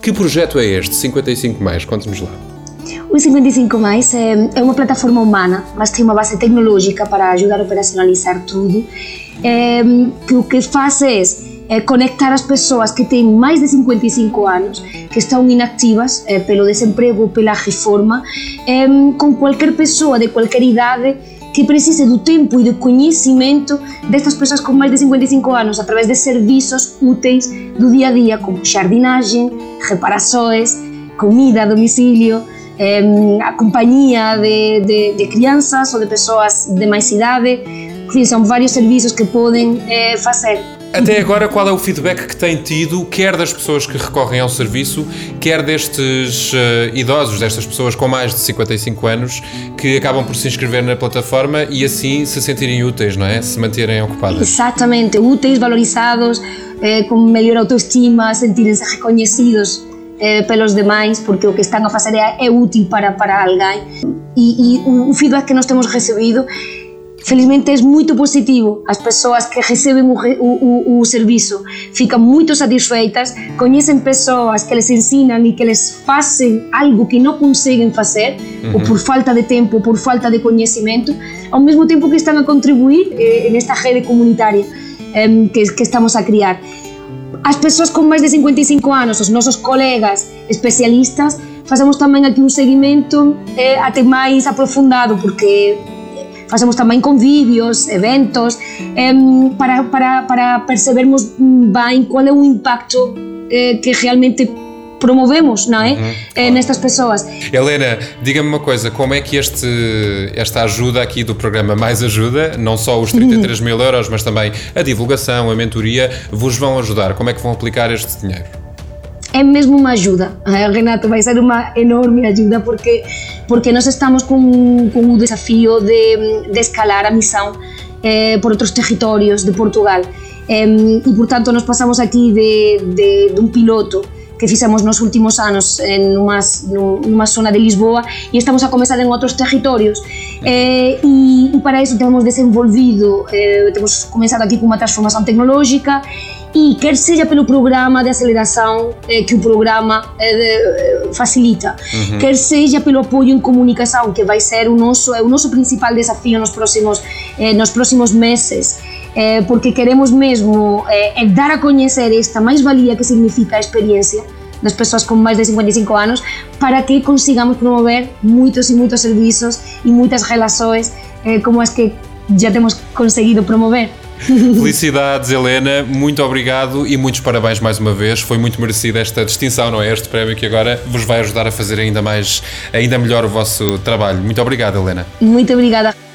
Que projeto é este, 55+? Conte-nos lá. O 55+ é uma plataforma humana, mas tem uma base tecnológica para ajudar a operacionalizar tudo, que o que faz é conectar as pessoas que têm mais de 55 anos, que estão inativas pelo desemprego ou pela reforma, com qualquer pessoa de qualquer idade que precise do tempo e do conhecimento destas pessoas com mais de 55 anos, através de serviços úteis do dia a dia, como jardinagem, reparações, comida a domicílio, a companhia de crianças ou de pessoas de mais idade. Enfim, são vários serviços que podem fazer. Até agora, qual é o feedback que tem tido, quer das pessoas que recorrem ao serviço, quer destes idosos, destas pessoas com mais de 55 anos, que acabam por se inscrever na plataforma e assim se sentirem úteis, não é? Se manterem ocupadas. Exatamente, úteis, valorizados, com melhor autoestima, sentirem-se reconhecidos pelos demais, porque o que estão a fazer é útil para alguém. E o feedback que nós temos recebido, felizmente, é muito positivo. As pessoas que recebem o serviço ficam muito satisfeitas, conhecem pessoas que les ensinam e que les fazem algo que não conseguem fazer, ou por falta de tempo, ou por falta de conhecimento, ao mesmo tempo que estão a contribuir nesta rede comunitária que estamos a criar. As pessoas com mais de 55 anos, os nossos colegas especialistas, fazemos também aqui um seguimento até mais aprofundado, porque fazemos também convívios, eventos, para percebermos bem qual é o impacto que realmente promovemos, não é? Claro. Nestas pessoas. Helena, diga-me uma coisa, como é que esta ajuda aqui do programa Mais Ajuda, não só os 33 mil euros, mas também a divulgação, a mentoria, vos vão ajudar? Como é que vão aplicar este dinheiro? É mesmo uma ajuda, Renato, vai ser uma enorme ajuda, porque nós estamos com o desafio de escalar a missão por outros territórios de Portugal, e portanto nós passamos aqui de um piloto que fizemos nos últimos anos numa zona de Lisboa e estamos a começar em outros territórios, e para isso temos desenvolvido, temos começado aqui com uma transformação tecnológica, e quer seja pelo programa de aceleração que o programa facilita, quer seja pelo apoio em comunicação, que vai ser o nosso principal desafio nos próximos meses, porque queremos mesmo dar a conhecer esta mais-valia que significa a experiência das pessoas com mais de 55 anos, para que consigamos promover muitos e muitos serviços e muitas relações como as que já temos conseguido promover. Felicidades, Helena, muito obrigado e muitos parabéns mais uma vez. Foi muito merecida esta distinção, não é? Este prémio que agora vos vai ajudar a fazer ainda melhor o vosso trabalho. Muito obrigado, Helena. Muito obrigada.